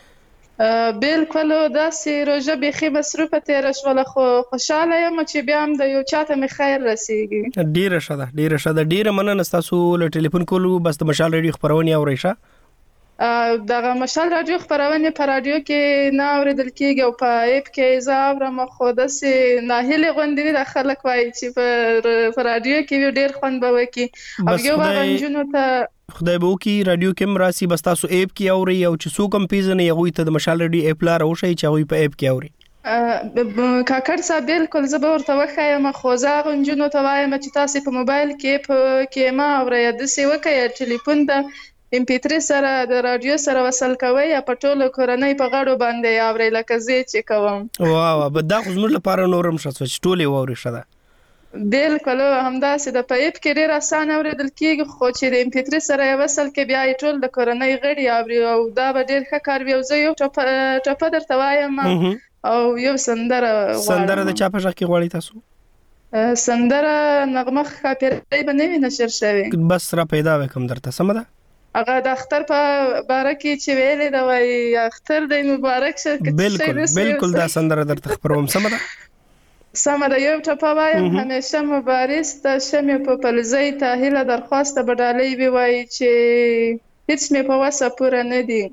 بالکل داسې روژه بیخي مصروفه تېره شوله، خو خوشحاله یم چې بیا هم د یو چا ته مې خیر رسېږي. ډېره ښه ده، ډېره ښه ده. ډېره مننه ستاسو له ټلیفون کولو. بس د مشال راډیو خپرونې اورئ ښه؟ دغه مشال راډیو خپرونې په راډیو کې نه اورېدل کېږي او په ایپ کې زه اورم، خو داسې ناهیلې غوندې وي، دا خلک وایي چې په راډیو کې وي ډېر خوند به وکړي. او یو هغه نجونو ته خدای به وکړي راډیو کې هم راسي، بس تاسو ایپ کې اورئ او چې څوک هم پیژنئ هغوی ته د مشال راډیو ایپ لاره وښایي چې هغوی په ایپ کې اوري. کاکړ صاحب بالکل زه به ورته وښایم، خو زه هغو نجونو ته وایم چې تاسې په موبایل کې ایپ کې مه اورئ، داسې وکړئ ټلیفون ته ام پی تھری سره د راډیو سره وصل کوئ یا په ټولو کورنۍ په غاړو باندې اورئ لکه زه چې کوم. واه دا خو زموږ لپاره نور هم ښه شوه چې ټول یې واورئ. ښه ده. بالکل همداسې د په ایپ کې ډېر اسانه اورېدل کېږي، خو چې د ام پی تھری سره یې وصل کې بیا یې ټول د کورنۍ غړي اوري او دا به ډېر ښه کار وي. او زه یو ټپه درته وایم او یو سندره غواړم. سندره د چا په غږ کې غواړئ تاسو؟ سندره نغمه کاپیرایټ به نه وي نشر شوې، بس را پیدا وکم درته. سمه ده. هغه د اختر په باره کې چې ویلې ده وایي اختر دی مبارک شه. بالکل بالکل دا سندره درته خپروم. سمه ده. سمه ده. یو ټپه وایم. همیشه مبارز ته شمې په پلزۍ ته هیله درخواسته به ډالۍ وي، وایي چې هیڅ مې په وسه پوره نه دي،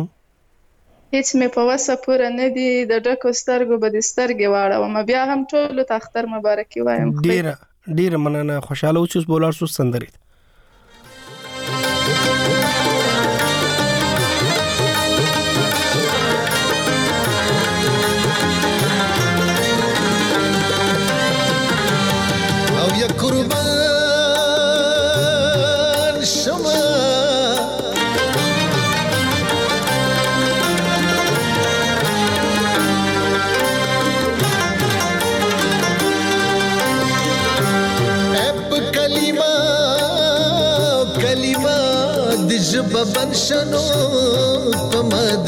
هیڅ مې په وسه پوره نه دي، د ډکو سترګو به دې سترګې واړوم. بیا هم ټولو ته اختر مبارکي وایم. ډېره ډېره مننه. خوشحاله اوسئ. اوس به ولاړ شو سندرې ته. ببن شنو پمد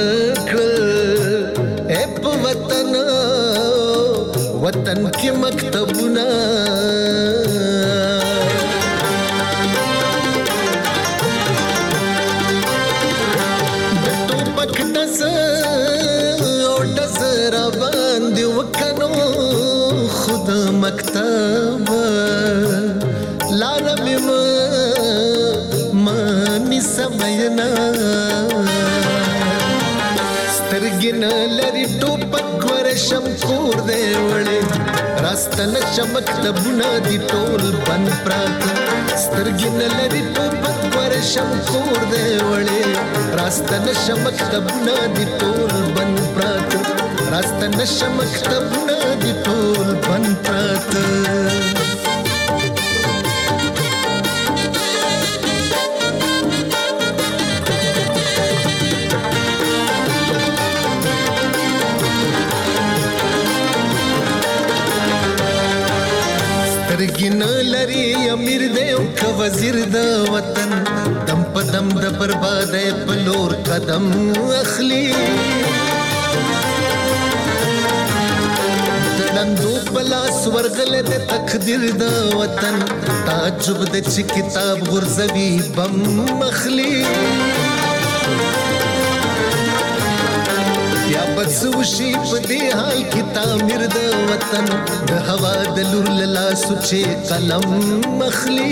برکل اپ وطن وطن کی مکتبنا دتو پکدس او دزرا باندې وکنو خود مکتب لارم سمينا سترګن لري ټوپک ورشم کور دی وړي راستن چمک تبونه دی ټول بن پرات سترګن لري ټوپک ورشم کور دی وړي راستن چمک تبونه دی ټول بن پرات راستن چمک تبونه دی ټول بن پرات سترګن لري امیر دی او که وزیر د وطن دم په دم د بربادۍ په لور قدم اخلي دړندو پلاس ورغله د تقدیر د وطن تعجب د چې کتاب غرزوي بم مخلی یا بس وشي په دې حال کې تعمیر د وطن د هوا د لور لا سوچې قلم مخلی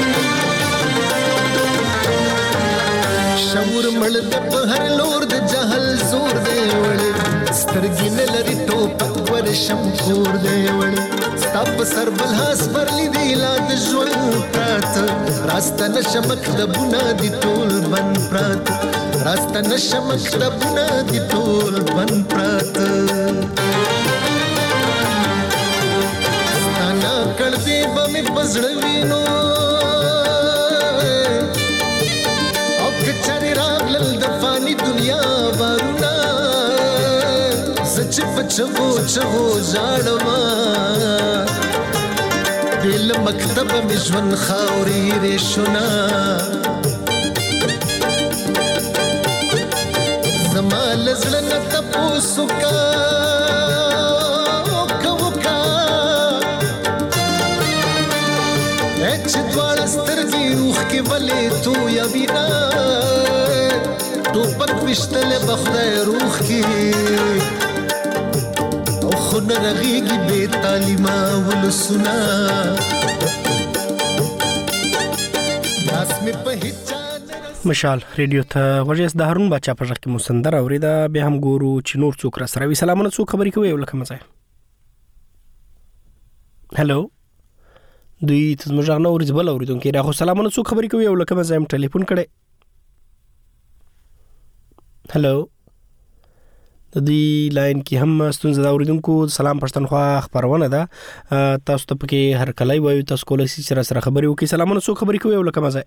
شعور مړ د په هر لور د جهل زور دی وړي سترګې نه لري ټوپک ورشم کور دی وړي ستا په سر بلحاس برلی دی لا د ژوند پراته راسته نشه مکتبونه دي ټول بند پراته راسته نشه مکتبونه دي ټول بند پراته ستا ناکړ دی به مې په زړه وینو چری راغلل د فانی دنیا بارونه سچ پچو چو ژړما دل مکتب می ژوند خاوري ریشونه زمال زړه نه تاسو کا وکوکا اچ دوړ سترګي روح کې ولې تو یا وینا ټوپک وشتل بخدای روح کې او خن رغيږي بے تعلیمه ولسنا داس می په هیڅ مشال ریډیو ته ورجس د هارون بچا په ځخ کې مسندر اوریدا به هم ګورو چې نور څوک را سره وي سلامونه څوک خبرې کوي ولکه مزه هالو دوی تاسو نو ورځ بل اوریدونکو راخو سلامونه څوک خبرې کوي ولکه مزه هم ټلیفون کړي هالو د دې لاین کې هم ستونزه دا اوریدونکو سلام پښتونخوا خبرونه ده تاسو ته پکې هر کله وایو تاسو کولای شئ سره سره خبرې وکړئ سلامونه څوک خبرې کوي ولکه مزه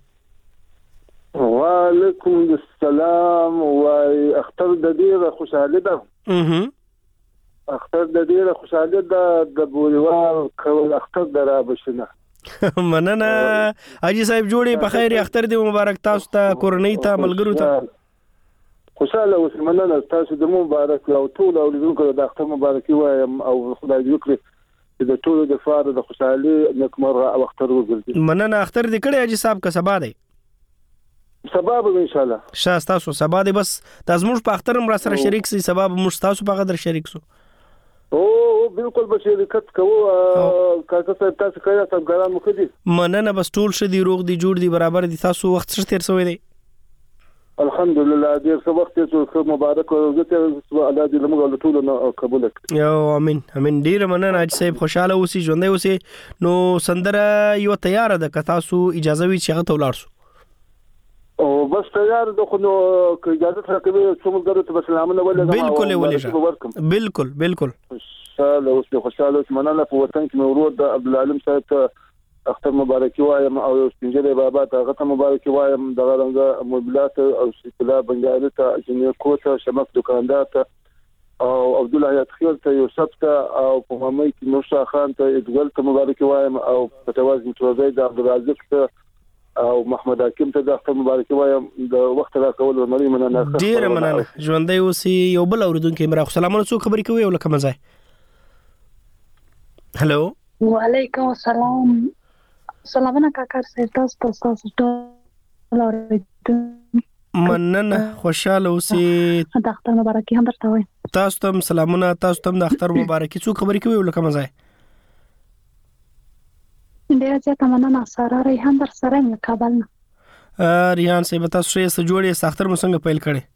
وعلیکم السلام وای اختر د ډیره خوشاله ده اها اختر د ډیره خوشاله ده د بوریوال کول اختر درا بشنه مننه حاجی صاحب جوړي په خیر اختر دی مبارک تاسو ته کورنۍ ته ملګرو ته خوشاله اوسئ مننه تاسو د مبارک او ټول اولیدونکو د اختر مبارکي وایم او خدای دې وکړي چې د ټول د فار د خوشحالي نکمره او اختر وګرځي مننه اختر دې کړی حاجی صاحب کا سبا دی سبب ان شاء الله شاستا سو سبا دی بس تاسو موږ په اختر را سره شریک سي سبب موږ تاسو په قدر شریک سو او بالکل به شریکت کوو کاکا صاحب تاسو کړه تاسو ګرام مخدي مننه بس ټول شدي روغ دي جوړ دي برابر دي تاسو وخت څه تیر سوې دي الحمدلله ډیر څه وخت ته مبارک او زه ته الله دې موږ له ټول نه قبول کړي یو امين امين ډیر مننه حاج صاحب خوشاله اوسئ ژوندۍ اوسئ نو سندره یو تیار ده که تاسو اجازه وي چې هغه ته ولاړ شو او بس تیار ده خو نو اجازه راکوي چې موږ درته سلامونه ولګم بالکل ولې بالکل بالکل خوشاله اوسئ خوشاله اوسئ مننه په وطن کې مې ورور د عبد العلیم صاحب ته اختر مبارکي وایم او سپینجلې بابا ته هغه ته مبارکي وایم دغه رنګه موبایلات او سکلا بنګالي ته جنې کوټه شمک دکاندار ته او عبد الله حیات خیر ته یوسف ته او په مامي کې نوشا خان ته ادغل ته مبارکي وایم او فتواز متوزي د عبد الرازق ته او محمد حکیم ته د اختر مبارکي وایم د وخت را کول مری مننه ډیر مننه ژوندۍ اوسئ یو بل اوریدونکو مرا سلامونه څوک خبرې کوي ولکه مزه هالو وعلیکم السلام سلامونه کاکا صاحب تاسو تاسو ټول مننه خوشاله اوسئ د اختر مبارکي هم درته وایم تاسو ته سلامونه تاسو ته د اختر مبارکي څوک خبرې کوي ولکه مزه ډیر زیاته مننه سره ریحان در سره یم کابل نه ریحان صاحب تاسو یې سجوړې اختر مو څنګه پیل کړي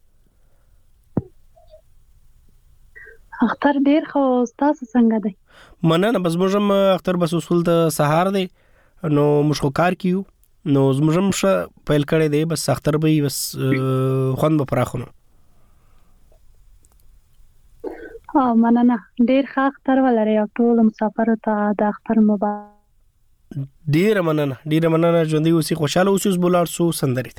اختر ډیر خو تاسو څنګه دی مننه بس موږ اختر بس اصول ته سهار دی نو مشکو کار کیو نو زموږم ش پیل کړي دی بس اختر به بس خوند به پراخونو ها مننه ډیر ښه اختر ولري او ټول مسافر ته د اختر مبارک ډیر مننه ډیر مننه ژوندۍ اوسئ خوشاله اوسئ بولار سو سندري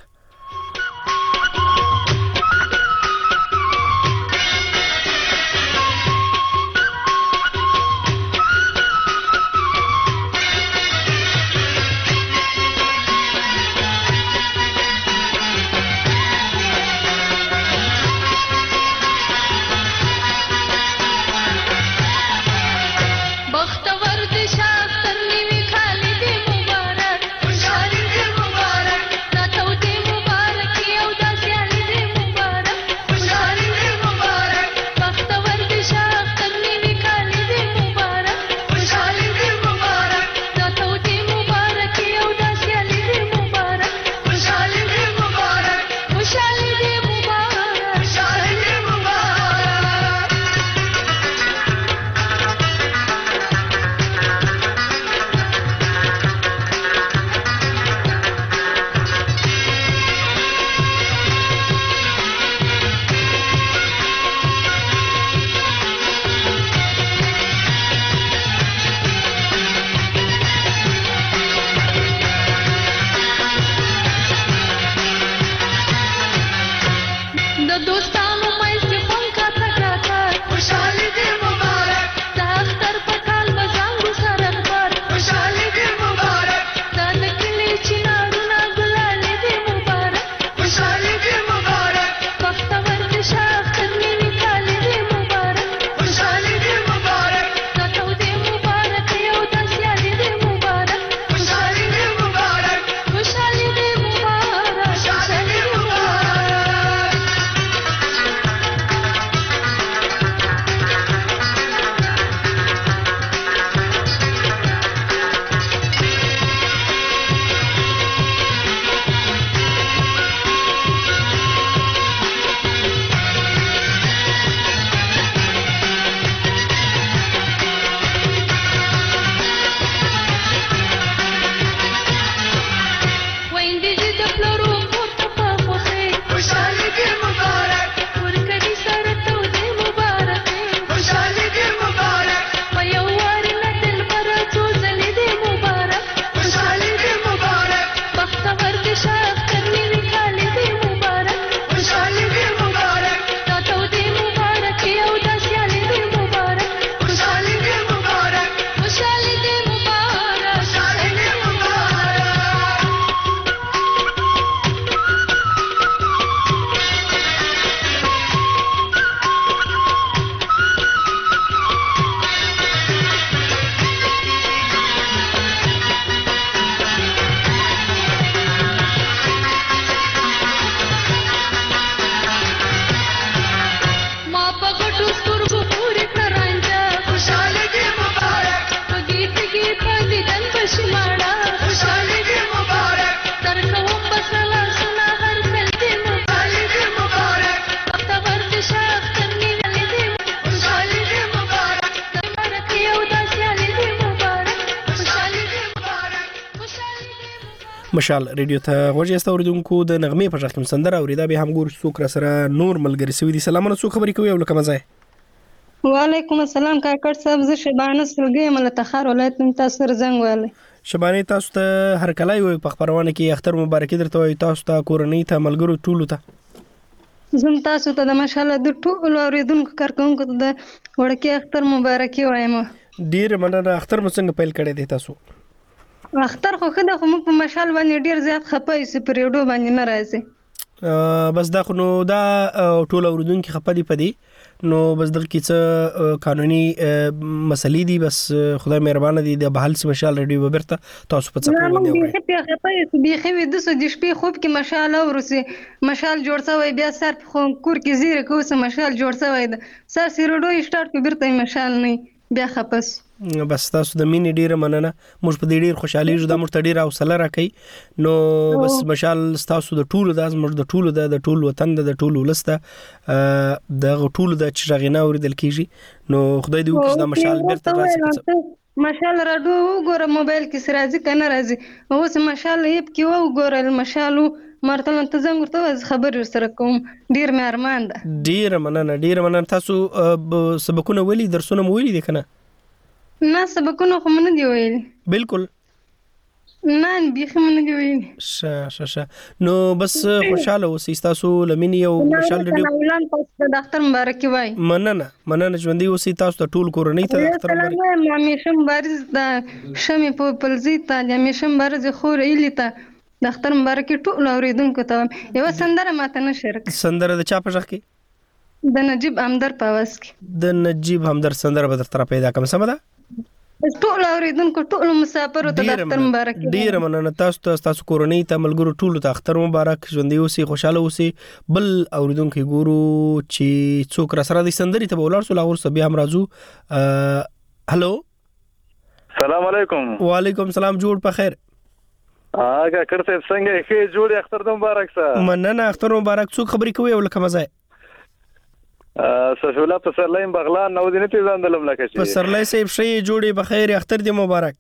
مشال ریډیو ته غوږی است اوریدونکو د نغمه په ځخم سندره اوریدا به هم ګور څوک را سره نور ملګری سوي دي. سلامونه، څوک خبرې کوي او لکه مزه؟ وعلیکم السلام کاکړ صاحب، زه شبانه سلګي مل تخار ولایت من تاسو سره زنګ والي. شبانه تاسو ته هر کله یو په خبرونه کې اختر مبارکي درته وي، تاسو ته کورنۍ ته ملګرو ټولو ته زم تاسو ته د ماشاءالله د ټولو اوریدونکو کارکونکو ته د وړکې اختر مبارکي وایم. ډیر مننه. اختر مو څنګه پیل کړی دی تاسو؟ اختر خو خدای خو موږ په مشال باندې ډیر زیات خپه یې پر یوډو باندې نه راځي. بس دا خو نو دا ټول اوریدونکو خپه دي پدې نو بس دغه کې څه قانوني مسلې دي، بس خدای مهربانه دي د بحال سي مشال ریډیو وبرته تاسو په څه په باندې وایي. خپه خپه یې به خو د سو د شپې خوب کې مشال اورسي مشال جوړ سوی بیا سر په کور کې زیره کوسه مشال جوړ سوی ده سر سی ریډیو سٹارټ کو برته مشال نه بیا خپس. بس تاسو د مینې ډیره مننه، موږ په دې ډیر خوشحالي جو د موږ ته ډیر حوصله راکې نو بس مشال تاسو د ټولو د موږ د ټولو د ټولو وطن د ټولو ولسته د ټولو د چرغینا اوریدل کیږي نو خدای دې وکړي دا مشال بیرته راشي. مشال راډو وګوره موبایل کې سرازي کنه راځي اوس مشال یې کې وګوره مشالو مرتل ته زنګ ورته خبر سره کوم ډیر مې ارمان ده. ډیر مننه ډیر مننه. تاسو سبقونه ویلي درسونه مو ویلي دي کنه؟ نه سبقونه خو نه دی ویلي. بالکل نه بیخي نه دی ویلي. شه شه شه نو بس خوشاله اوسئ تاسو لمن یو مشال ریډیو اولان تاسو د اختر مبارکي وای. مننه مننه ژوندۍ اوسئ تاسو ته ټول کورنۍ ته اختر مبارک. ما همیشه مبارز د شمې په پلزي ته همیشه مبارز خور ایلی ته د اختر مبارکي ټول اوریدونکو ته یو سندره ماته نه شرک. سندره د چا په ځخ کې؟ د نجیب همدر په واس کې. د نجیب همدر سندره به درته پیدا کوم سم ده. ټول اوریدونکو ټول مسافر ته د اختر مبارک. ډیر مننه. تاسو ته تاسو کورنۍ ته ملګرو ټول ته اختر مبارک، ژوندۍ اوسئ، خوشاله اوسئ. بل اوریدونکو ګورو چې څوک را سره د سندري ته ولر سو لاغور سبي هم راځو. هالو السلام علیکم. وعلیکم السلام. جوړ په خیر. اګه کرته څنګه ښه جوړ اختر مبارک سره. مننه اختر مبارک. څوک خبرې کوي او لکه مزه؟ ا سفولا په سرلایم بغلان نو دې نه پیژاندلم لکه چې په سرلای صاحب شي جوړي بخیر اختر دې مبارک.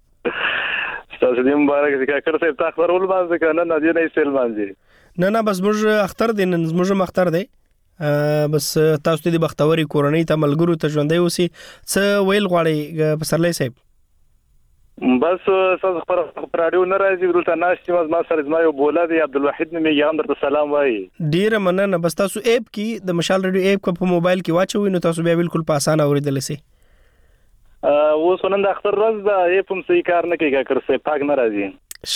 تاسو دې مبارک ځکه اختر صاحب تا خبر ول باندې کنه نه دې نه سیل باندې نه نه بس موږ اختر دې نن موږ مختار دی بس تاسو دې بختوري کورنۍ ته ملګرو ته ژوندۍ اوسي. څه ویل غواړي په سرلای صاحب؟ بس تاسو خبر رادیو نه راځي ورته ناشته ما سره زما یو بوله دی عبدالوحید نومي یم درته سلام وایي. ډیر مننه. بس تاسو اپ کې د مشال ریډیو اپ په موبایل کې واچوي نو تاسو بیا بالکل په اسانه اوریدل شي. ا اوس نن د اختر ورځ ده اپ هم صحیح کار نه کوي کړ څه پاک نه راځي.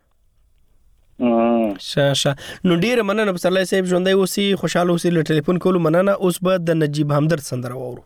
ښه ښه ښه نو ډیر مننه. په سرلای صاحب ژوندۍ اوسئ، خوشاله اوسئ. له ټلیفون کولو مننه. اوس به د نجیب همدرد سندره وورو.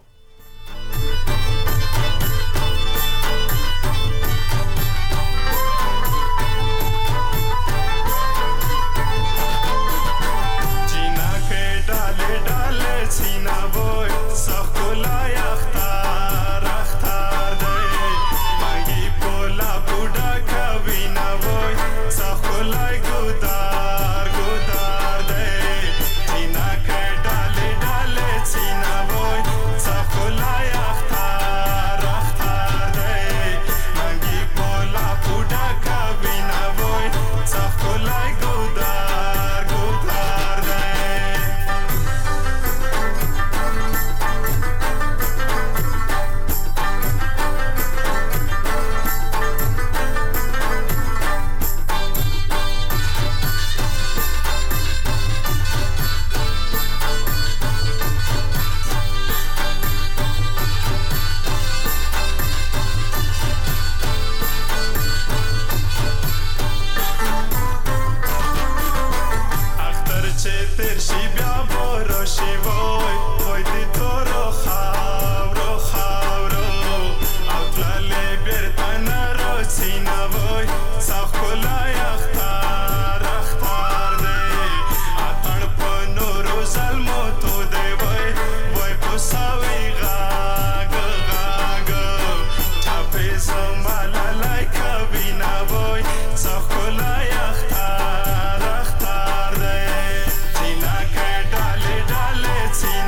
See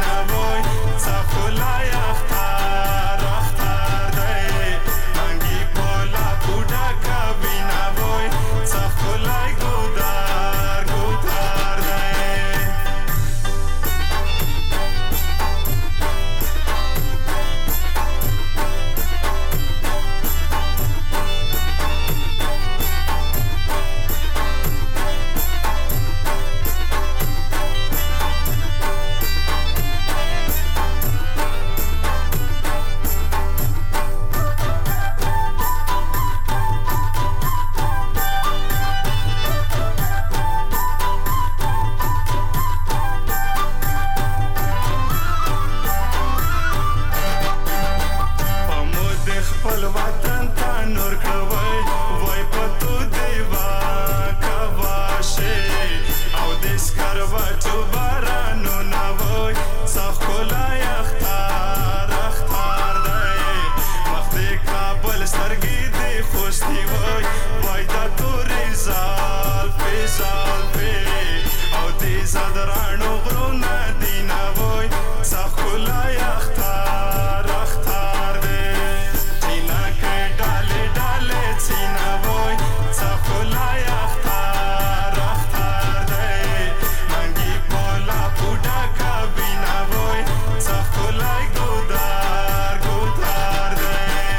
زلفې او دې زدرانو غرونه دینه وای سخولای اختار اختار دې چینا کې ډالې ډالې چینا وای سخولای اختار اختار دې منګي پولا پوډا کابینا وای سخولای ګودار ګودار دې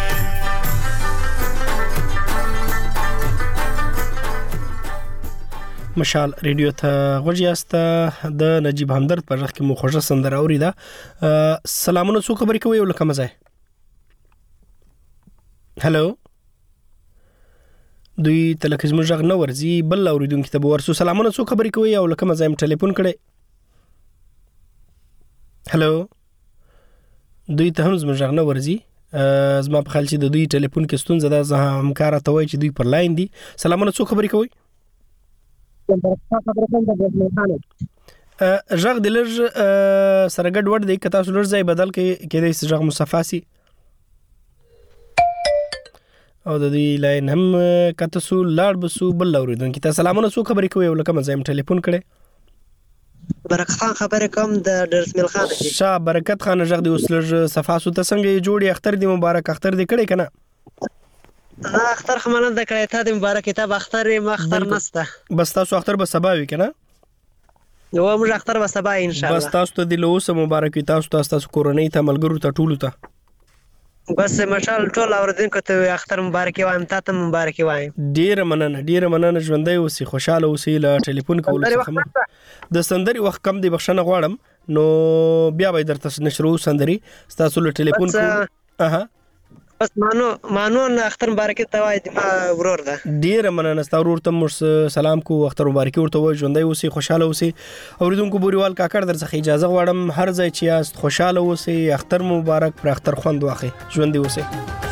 مشال ریډیو ته غوږیاست د نجیب همدرد پر ځخ کې مو خوږه سندره اوریدا. سلامونه څو خبرې کوي ولکه مزه هلو دوی تلکه زموږ غږ نه ورځي بل اوریدونکو ته ورسو. سلامونه څو خبرې کوي او لکه مزه هم ټلیفون کړي. هلو دوی ته هم زموږ غږ نه ورځي. زما په خیال چې د دوی ټلیفون کې ستونزه ده. زه همکار ته وای چې دوی پر لاین دي. سلامونه څو خبرې کوي. ژغ د لږ سره ګډ وډ دی که تاسو لږ ځای بدل کې کېدای شي ژغ مصفا سي او د دې لاین هم کته سو لاړ بسو بل اوریدونکو ته سلامونه څو خبرې کوي ولکه مزه هم ټلیفون کړي. برکت خان خبرې کوم د درسمل خان کې. شاه برکت خان ژغ د اوس لږ صفا سو ته څنګه جوړي اختر دی مبارک اختر دی کړي کنه. نه اختر خمانه د کړه ته د مبارک کتاب اختر مختر نسته بس تاسو اختر به سبا وی کنه. یو موږ اختر به سبا ان شاء الله. بس تاسو ته د لوس مبارک تاسو تاسو کورنۍ ته ملګرو ته ټولو ته بس مشال ټول اوردونکو ته اختر مبارک وایم تاسو مبارک وایم. ډیر مننه ډیر مننه ژوندۍ اوسې خوشاله اوسې له ټلیفون کول څخه د سندري وخت کم دی بخښنه غواړم نو بیا به درته نشرو سندري تاسو له ټلیفون کو اها بس مانو مانو اختر مبارک ته وای د ورور ده. ډیر مننه ستا ورور ته مو سلام کو اختر مبارک ورته وای ژوندۍ اوسې خوشاله اوسې. اوریدونکو بوريوال کاکړ در څخه اجازه غواړم هر ځای چې یاست خوشاله اوسې اختر مبارک پر اختر خوند واخی ژوندۍ اوسې.